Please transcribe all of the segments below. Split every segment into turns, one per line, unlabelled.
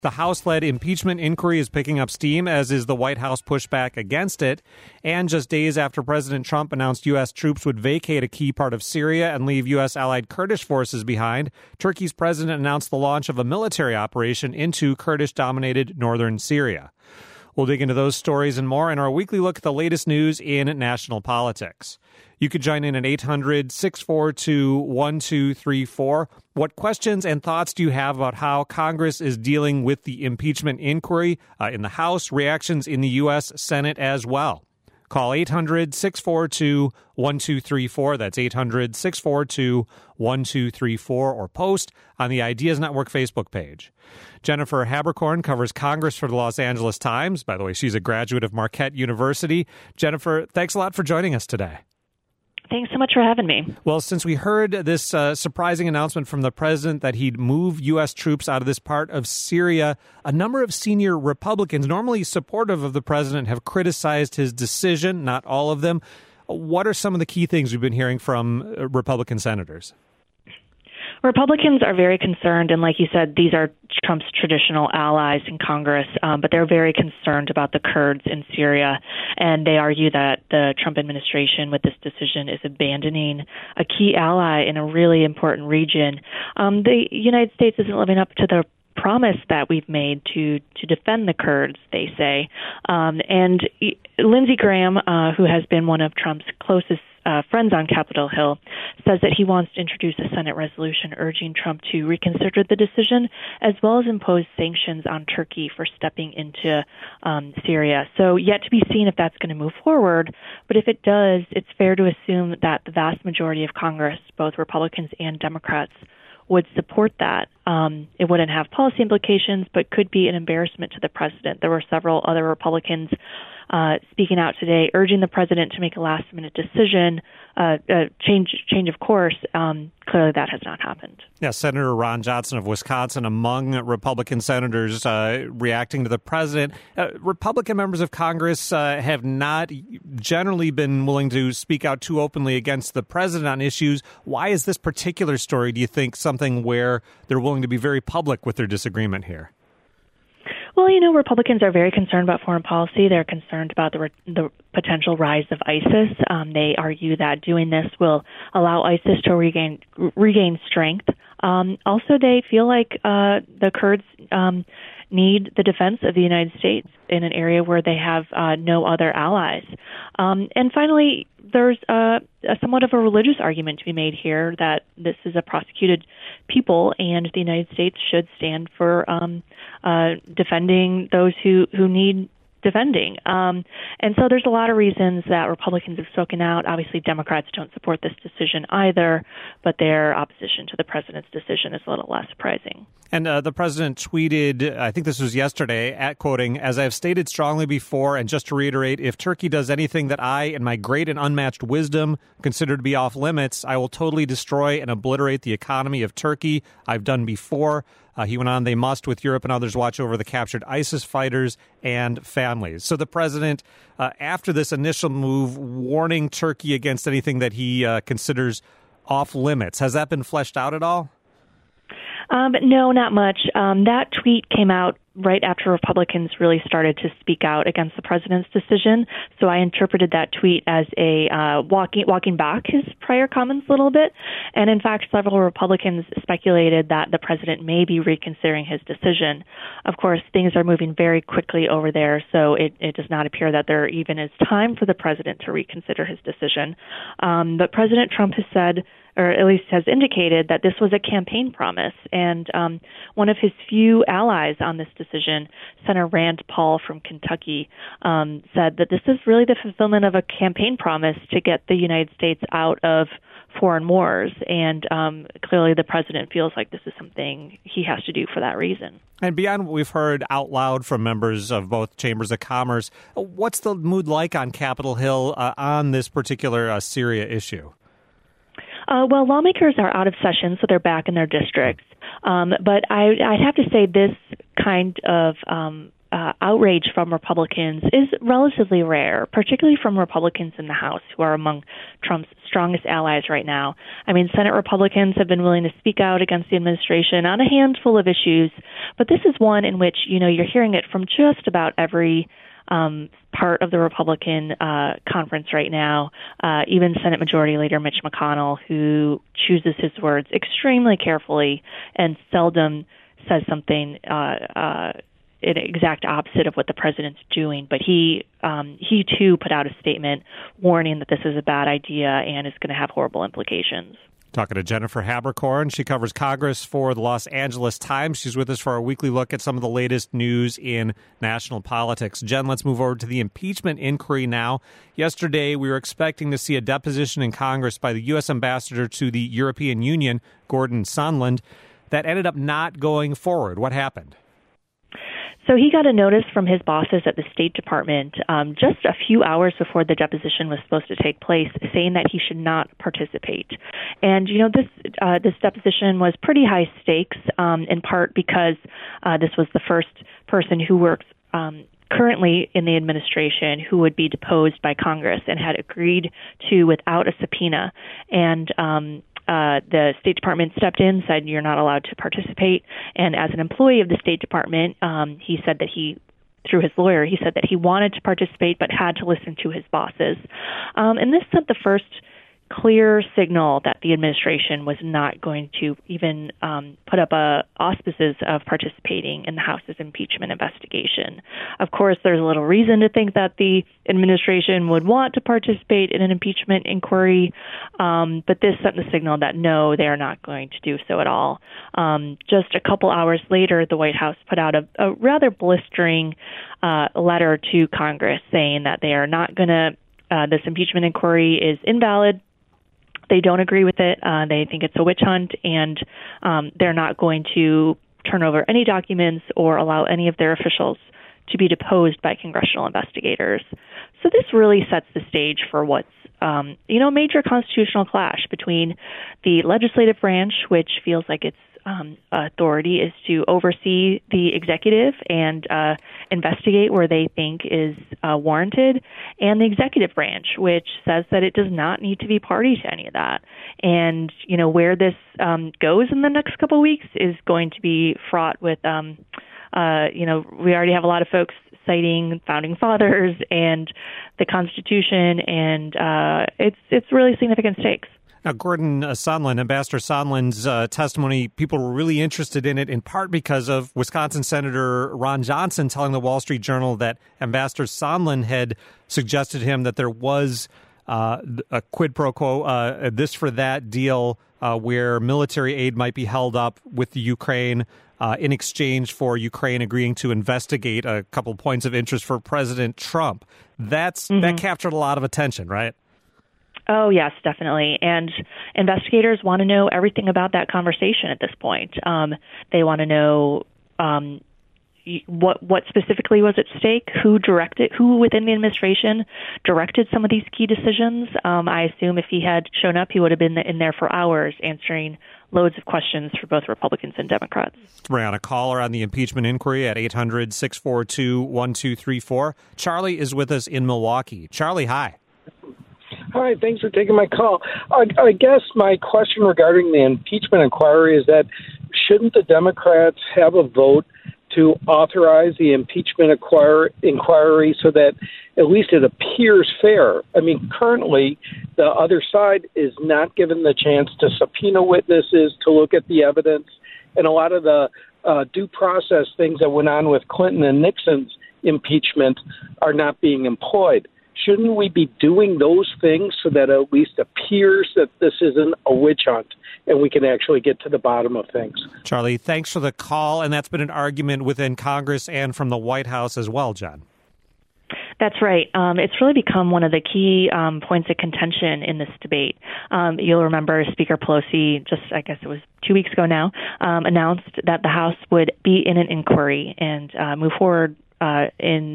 The House-led impeachment inquiry is picking up steam, as is the White House pushback against it. And just days after President Trump announced U.S. troops would vacate a key part of Syria and leave U.S. allied Kurdish forces behind, Turkey's president announced the launch of a military operation into Kurdish-dominated northern Syria. We'll dig into those stories and more in our weekly look at the latest news in national politics. You could join in at 800-642-1234. What questions and thoughts do you have about how Congress is dealing with the impeachment inquiry in the House, reactions in the U.S. Senate as well? Call 800-642-1234. That's 800-642-1234, or post on the Ideas Network Facebook page. Jennifer Haberkorn covers Congress for the Los Angeles Times. By the way, she's a graduate of Marquette University. Jennifer, thanks a lot for joining us today.
Thanks so much for having me.
Well, since we heard this surprising announcement from the president that he'd move U.S. troops out of this part of Syria, a number of senior Republicans, normally supportive of the president, have criticized his decision, not all of them. What are some of the key things we've been hearing from Republican senators?
Republicans are very concerned, and like you said, these are Trump's traditional allies in Congress, but they're very concerned about the Kurds in Syria, and they argue that the Trump administration with this decision is abandoning a key ally in a really important region. The United States isn't living up to the promise that we've made to defend the Kurds, they say. And Lindsey Graham, who has been one of Trump's closest friends on Capitol Hill, says that he wants to introduce a Senate resolution urging Trump to reconsider the decision, as well as impose sanctions on Turkey for stepping into Syria. So yet to be seen if that's going to move forward. But if it does, it's fair to assume that the vast majority of Congress, both Republicans and Democrats, would support that. It wouldn't have policy implications, but could be an embarrassment to the president. There were several other Republicans speaking out today, urging the president to make a last-minute decision, change of course. Clearly, that has not happened.
Yeah, Senator Ron Johnson of Wisconsin, among Republican senators reacting to the president. Republican members of Congress have not generally been willing to speak out too openly against the president on issues. Why is this particular story, do you think, something where they're willing to be very public with their disagreement here?
Well, Republicans are very concerned about foreign policy. They're concerned about the potential rise of ISIS. They argue that doing this will allow ISIS to regain strength. Also, they feel like the Kurds need the defense of the United States in an area where they have no other allies. And finally, there's somewhat of a religious argument to be made here that this is a prosecuted people, and the United States should stand for defending those who need defending. And so there's a lot of reasons that Republicans have spoken out. Obviously, Democrats don't support this decision either, but their opposition to the president's decision is a little less surprising.
And the president tweeted, I think this was yesterday, quoting, "As I have stated strongly before, and just to reiterate, if Turkey does anything that I, in my great and unmatched wisdom, consider to be off limits, I will totally destroy and obliterate the economy of Turkey. I've done before." He went on, "They must, with Europe and others, watch over the captured ISIS fighters and families." So the president, after this initial move, warning Turkey against anything that he considers off limits. Has that been fleshed out at all?
No, not much. That tweet came out right after Republicans really started to speak out against the president's decision. So I interpreted that tweet as a walking back his prior comments a little bit. And in fact, several Republicans speculated that the president may be reconsidering his decision. Of course, things are moving very quickly over there, so it does not appear that there even is time for the president to reconsider his decision. But President Trump has said, or at least has indicated, that this was a campaign promise. And one of his few allies on this decision, Senator Rand Paul from Kentucky, said that this is really the fulfillment of a campaign promise to get the United States out of foreign wars. And clearly the president feels like this is something he has to do for that reason.
And beyond what we've heard out loud from members of both chambers of commerce, what's the mood like on Capitol Hill on this particular Syria issue?
Well, lawmakers are out of session, so they're back in their districts. But I'd have to say this kind of outrage from Republicans is relatively rare, particularly from Republicans in the House, who are among Trump's strongest allies right now. I mean, Senate Republicans have been willing to speak out against the administration on a handful of issues, but this is one in which, you're hearing it from just about every part of the Republican conference right now, even Senate Majority Leader Mitch McConnell, who chooses his words extremely carefully and seldom says something an exact opposite of what the president's doing. But he too put out a statement warning that this is a bad idea and is going to have horrible implications.
Talking to Jennifer Haberkorn. She covers Congress for the Los Angeles Times. She's with us for our weekly look at some of the latest news in national politics. Jen, let's move over to the impeachment inquiry now. Yesterday, we were expecting to see a deposition in Congress by the U.S. ambassador to the European Union, Gordon Sondland. That ended up not going forward. What happened?
So he got a notice from his bosses at the State Department just a few hours before the deposition was supposed to take place, saying that he should not participate. And, this deposition was pretty high stakes, in part because this was the first person who works currently in the administration who would be deposed by Congress and had agreed to without a subpoena. And the State Department stepped in, said you're not allowed to participate. And as an employee of the State Department, he said that through his lawyer, he said that he wanted to participate but had to listen to his bosses. And this sent the first clear signal that the administration was not going to even put up auspices of participating in the House's impeachment investigation. Of course, there's a little reason to think that the administration would want to participate in an impeachment inquiry, but this sent the signal that no, they are not going to do so at all. Just a couple hours later, the White House put out a rather blistering letter to Congress saying that they are not going to, this impeachment inquiry is invalid. They don't agree with it. They think it's a witch hunt, and they're not going to turn over any documents or allow any of their officials to be deposed by congressional investigators. So this really sets the stage for what's a major constitutional clash between the legislative branch, which feels like its authority is to oversee the executive and investigate where they think is warranted, and the executive branch, which says that it does not need to be party to any of that. And, where this goes in the next couple of weeks is going to be fraught with, we already have a lot of folks citing founding fathers and the Constitution, and it's really significant stakes.
Now, Gordon Sondland, Ambassador Sondland's testimony, people were really interested in it, in part because of Wisconsin Senator Ron Johnson telling the Wall Street Journal that Ambassador Sondland had suggested to him that there was a quid pro quo, this for that deal where military aid might be held up with the Ukraine in exchange for Ukraine agreeing to investigate a couple points of interest for President Trump. That captured a lot of attention, right?
Oh, yes, definitely. And investigators want to know everything about that conversation at this point. They want to know what specifically was at stake, who within the administration directed some of these key decisions. I assume if he had shown up, he would have been in there for hours answering loads of questions for both Republicans and Democrats.
We're on a caller on the impeachment inquiry at 800-642-1234. Charlie is with us in Milwaukee. Charlie, hi.
Hi, thanks for taking my call. I guess my question regarding the impeachment inquiry is that shouldn't the Democrats have a vote to authorize the impeachment inquiry so that at least it appears fair? I mean, currently, the other side is not given the chance to subpoena witnesses, to look at the evidence, and a lot of the due process things that went on with Clinton and Nixon's impeachment are not being employed. Shouldn't we be doing those things so that it at least appears that this isn't a witch hunt and we can actually get to the bottom of things?
Charlie, thanks for the call. And that's been an argument within Congress and from the White House as well, John.
That's right. It's really become one of the key points of contention in this debate. You'll remember Speaker Pelosi, I guess it was 2 weeks ago now, announced that the House would be in an inquiry and move forward in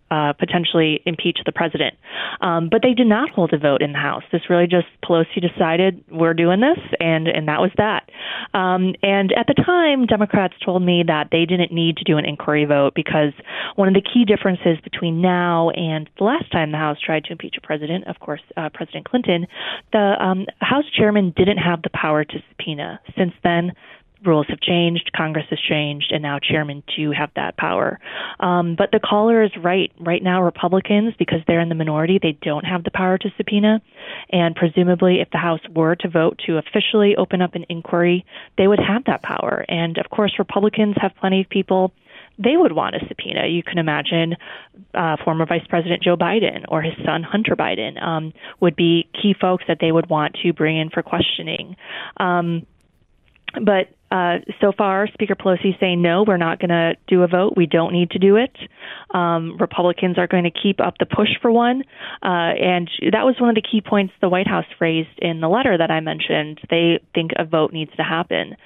potentially impeach the president. But they did not hold a vote in the House. This really just Pelosi decided we're doing this, and that was that. And at the time, Democrats told me that they didn't need to do an inquiry vote because one of the key differences between now and the last time the House tried to impeach a president, of course, President Clinton, the House chairman didn't have the power to subpoena. Since then, rules have changed, Congress has changed, and now chairmen do have that power. But the caller is right. Right now, Republicans, because they're in the minority, they don't have the power to subpoena. And presumably, if the House were to vote to officially open up an inquiry, they would have that power. And of course, Republicans have plenty of people they would want a subpoena. You can imagine former Vice President Joe Biden or his son Hunter Biden would be key folks that they would want to bring in for questioning. But so far, Speaker Pelosi is saying, no, we're not going to do a vote. We don't need to do it. Republicans are going to keep up the push for one. And that was one of the key points the White House phrased in the letter that I mentioned. They think a vote needs to happen.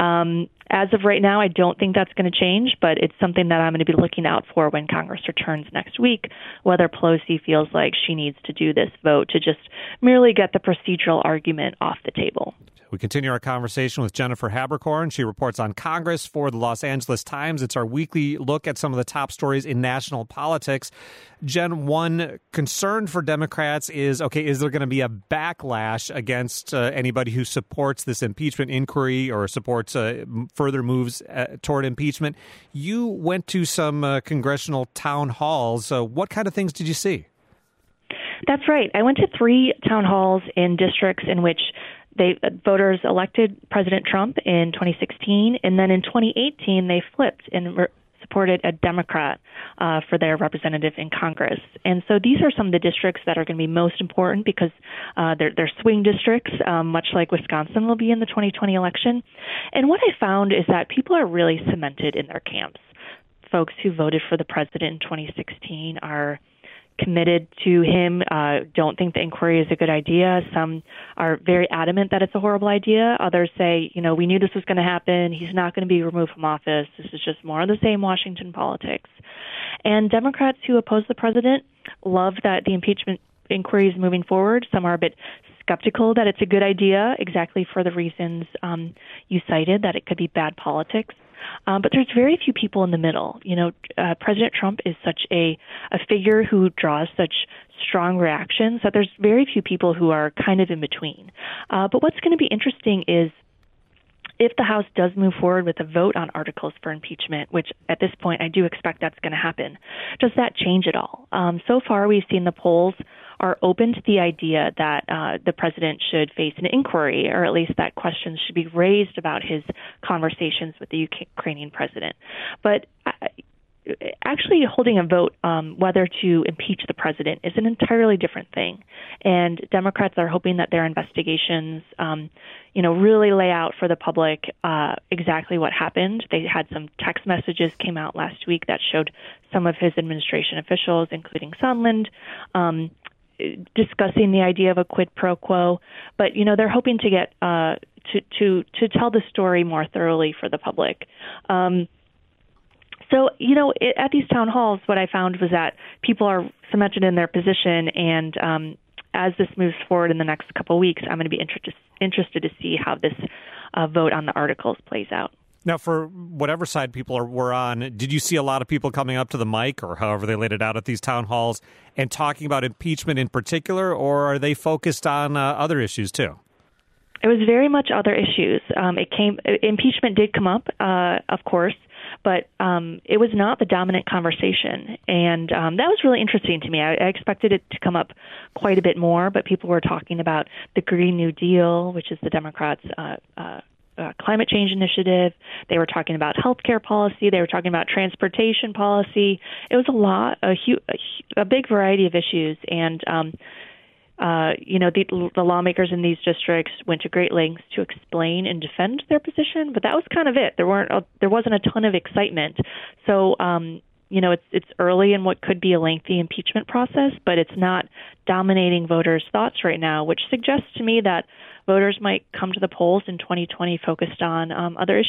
As of right now, I don't think that's going to change, but it's something that I'm going to be looking out for when Congress returns next week, whether Pelosi feels like she needs to do this vote to just merely get the procedural argument off the table.
We continue our conversation with Jennifer Haberkorn. She reports on Congress for the Los Angeles Times. It's our weekly look at some of the top stories in national politics. Jen, one concern for Democrats is, is there going to be a backlash against anybody who supports this impeachment inquiry or supports further moves toward impeachment? You went to some congressional town halls. What kind of things did you see?
That's right. I went to 3 town halls in districts in which voters elected President Trump in 2016, and then in 2018 they flipped and supported a Democrat for their representative in Congress. And so these are some of the districts that are going to be most important because they're swing districts, much like Wisconsin will be in the 2020 election. And what I found is that people are really cemented in their camps. Folks who voted for the president in 2016 are committed to him, don't think the inquiry is a good idea. Some are very adamant that it's a horrible idea. Others say, we knew this was going to happen. He's not going to be removed from office. This is just more of the same Washington politics. And Democrats who oppose the president love that the impeachment inquiry is moving forward. Some are a bit skeptical that it's a good idea, exactly for the reasons you cited, that it could be bad politics. But there's very few people in the middle. President Trump is such a figure who draws such strong reactions that there's very few people who are kind of in between. But what's going to be interesting is if the House does move forward with a vote on articles for impeachment, which at this point I do expect that's going to happen, does that change at all? So far, we've seen the polls are open to the idea that the president should face an inquiry, or at least that questions should be raised about his conversations with the Ukrainian president. But actually holding a vote whether to impeach the president is an entirely different thing. And Democrats are hoping that their investigations, really lay out for the public exactly what happened. They had some text messages came out last week that showed some of his administration officials, including Sondland, discussing the idea of a quid pro quo. But, they're hoping to get to tell the story more thoroughly for the public. So, at these town halls, what I found was that people are cemented in their position, and as this moves forward in the next couple of weeks, I'm going to be interested to see how this vote on the articles plays out.
Now, for whatever side people were on, did you see a lot of people coming up to the mic, or however they laid it out at these town halls, and talking about impeachment in particular, or are they focused on other issues too?
It was very much other issues. Impeachment did come up, of course, but it was not the dominant conversation. And that was really interesting to me. I expected it to come up quite a bit more, but people were talking about the Green New Deal, which is the Democrats' climate change initiative. They were talking about healthcare policy. They were talking about transportation policy. It was a big variety of issues. And the lawmakers in these districts went to great lengths to explain and defend their position, but that was kind of it. There wasn't a ton of excitement. So, it's early in what could be a lengthy impeachment process, but it's not dominating voters' thoughts right now, which suggests to me that voters might come to the polls in 2020 focused on other issues.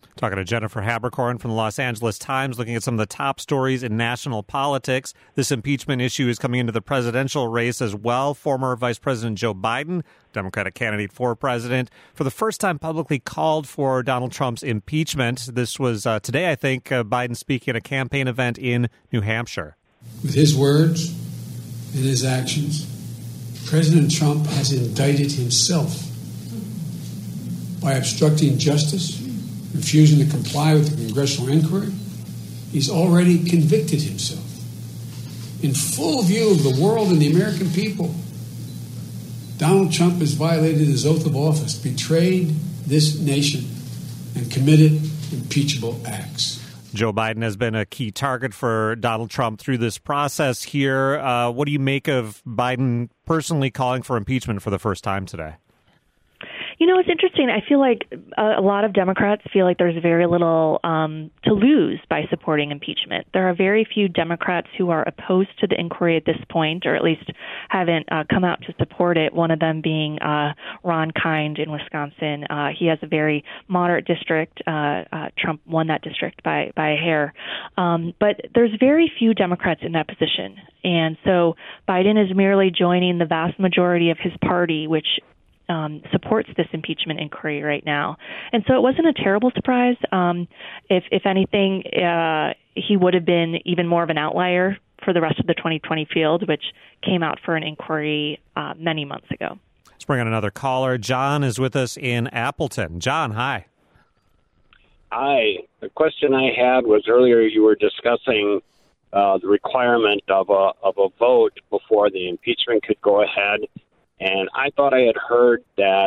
Talking to Jennifer Haberkorn from the Los Angeles Times, looking at some of the top stories in national politics. This impeachment issue is coming into the presidential race as well. Former Vice President Joe Biden, Democratic candidate for president, for the first time publicly called for Donald Trump's impeachment. This was today, I think, Biden speaking at a campaign event in New Hampshire.
With his words and his actions, President Trump has indicted himself by obstructing justice, refusing to comply with the congressional inquiry. He's already convicted himself. In full view of the world and the American people, Donald Trump has violated his oath of office, betrayed this nation, and committed impeachable acts.
Joe Biden has been a key target for Donald Trump through this process here. What do you make of Biden personally calling for impeachment for the first time today?
You know, it's interesting. I feel like a lot of Democrats feel like there's very little to lose by supporting impeachment. There are very few Democrats who are opposed to the inquiry at this point, or at least haven't come out to support it, one of them being Ron Kind in Wisconsin. He has a very moderate district. Trump won that district by a hair. But there's very few Democrats in that position. And so Biden is merely joining the vast majority of his party, which supports this impeachment inquiry right now. And so it wasn't a terrible surprise. If anything, he would have been even more of an outlier for the rest of the 2020 field, which came out for an inquiry many months ago.
Let's bring on another caller. John is with us in Appleton. John, hi.
Hi. The question I had was earlier you were discussing the requirement of a vote before the impeachment could go ahead. And I thought I had heard that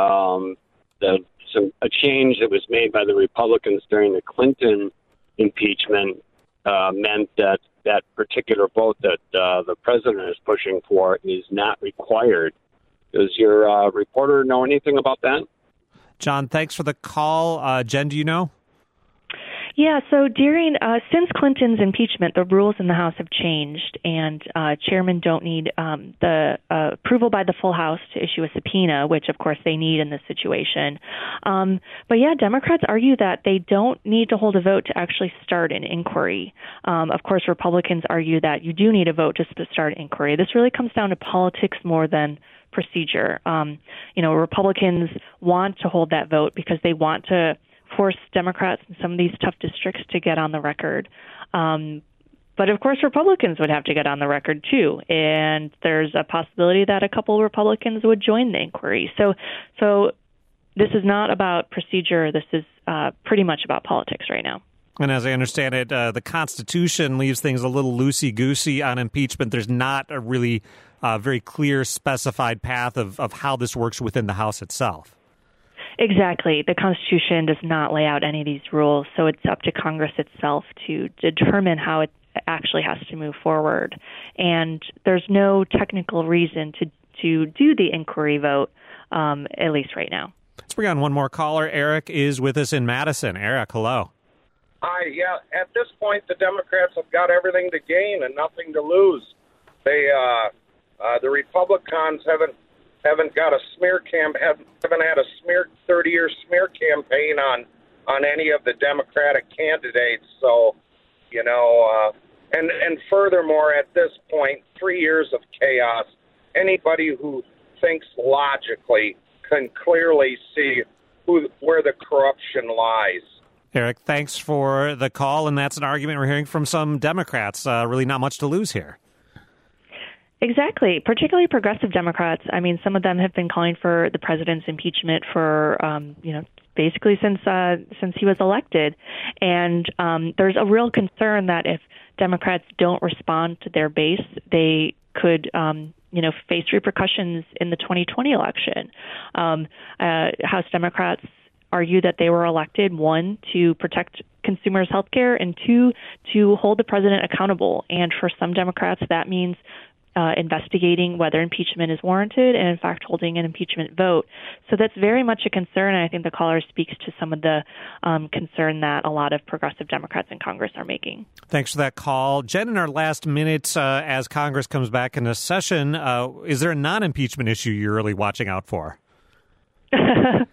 a change that was made by the Republicans during the Clinton impeachment meant that that particular vote that the president is pushing for is not required. Does your reporter know anything about that?
John, thanks for the call. Jen, do you know?
Yeah, so since Clinton's impeachment, the rules in the House have changed, and chairmen don't need the approval by the full House to issue a subpoena, which, of course, they need in this situation. But, yeah, Democrats argue that they don't need to hold a vote to actually start an inquiry. Of course, Republicans argue that you do need a vote just to start an inquiry. This really comes down to politics more than procedure. Republicans want to hold that vote because they want to force Democrats in some of these tough districts to get on the record. But, of course, Republicans would have to get on the record, too. And there's a possibility that a couple of Republicans would join the inquiry. So this is not about procedure. This is pretty much about politics right now.
And as I understand it, the Constitution leaves things a little loosey-goosey on impeachment. There's not a really very clear specified path of how this works within the House itself.
Exactly. The Constitution does not lay out any of these rules, so it's up to Congress itself to determine how it actually has to move forward. And there's no technical reason to do the inquiry vote, at least right now.
Let's bring on one more caller. Eric is with us in Madison. Eric, hello.
Hi. Yeah, at this point, the Democrats have got everything to gain and nothing to lose. The Republicans haven't got a smear haven't had a 30-year smear campaign on any of the Democratic candidates. So, and furthermore, at this point, 3 years of chaos. Anybody who thinks logically can clearly see where the corruption lies.
Eric, thanks for the call, and that's an argument we're hearing from some Democrats. Really not much to lose here.
Exactly, particularly progressive Democrats. I mean, some of them have been calling for the president's impeachment for, basically since he was elected. And there's a real concern that if Democrats don't respond to their base, they could, face repercussions in the 2020 election. House Democrats argue that they were elected, one, to protect consumers' health care, and two, to hold the president accountable. And for some Democrats, that means investigating whether impeachment is warranted and, in fact, holding an impeachment vote. So that's very much a concern, and I think the caller speaks to some of the concern that a lot of progressive Democrats in Congress are making.
Thanks for that call. Jen, in our last minute, as Congress comes back into session, is there a non-impeachment issue you're really watching out for?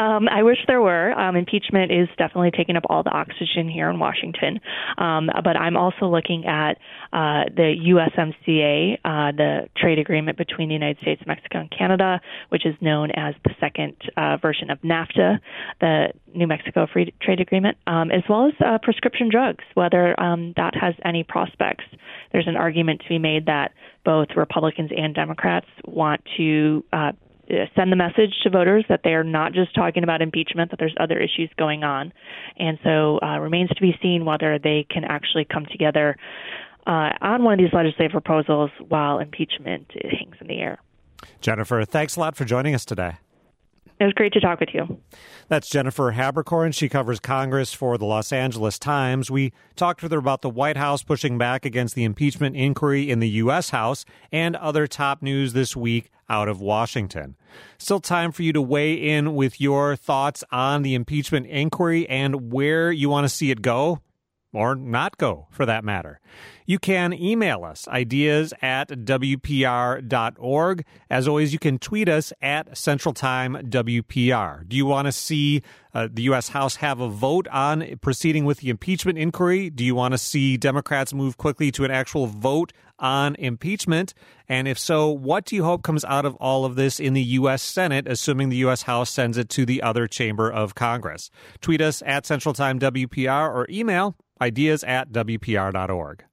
I wish there were. Impeachment is definitely taking up all the oxygen here in Washington. But I'm also looking at the USMCA, the trade agreement between the United States, Mexico, and Canada, which is known as the second version of NAFTA, the New Mexico Free Trade Agreement, as well as prescription drugs, whether that has any prospects. There's an argument to be made that both Republicans and Democrats want to send the message to voters that they are not just talking about impeachment, that there's other issues going on. And so remains to be seen whether they can actually come together on one of these legislative proposals while impeachment hangs in the air.
Jennifer, thanks a lot for joining us today.
It was great to talk with you.
That's Jennifer Haberkorn. She covers Congress for the Los Angeles Times. We talked with her about the White House pushing back against the impeachment inquiry in the U.S. House and other top news this week out of Washington. Still time for you to weigh in with your thoughts on the impeachment inquiry and where you want to see it go, or not go, for that matter. You can email us, ideas@WPR.org. As always, you can tweet us at Central Time WPR. Do you want to see the U.S. House have a vote on proceeding with the impeachment inquiry? Do you want to see Democrats move quickly to an actual vote on impeachment? And if so, what do you hope comes out of all of this in the U.S. Senate, assuming the U.S. House sends it to the other chamber of Congress? Tweet us at Central Time WPR or email ideas@WPR.org.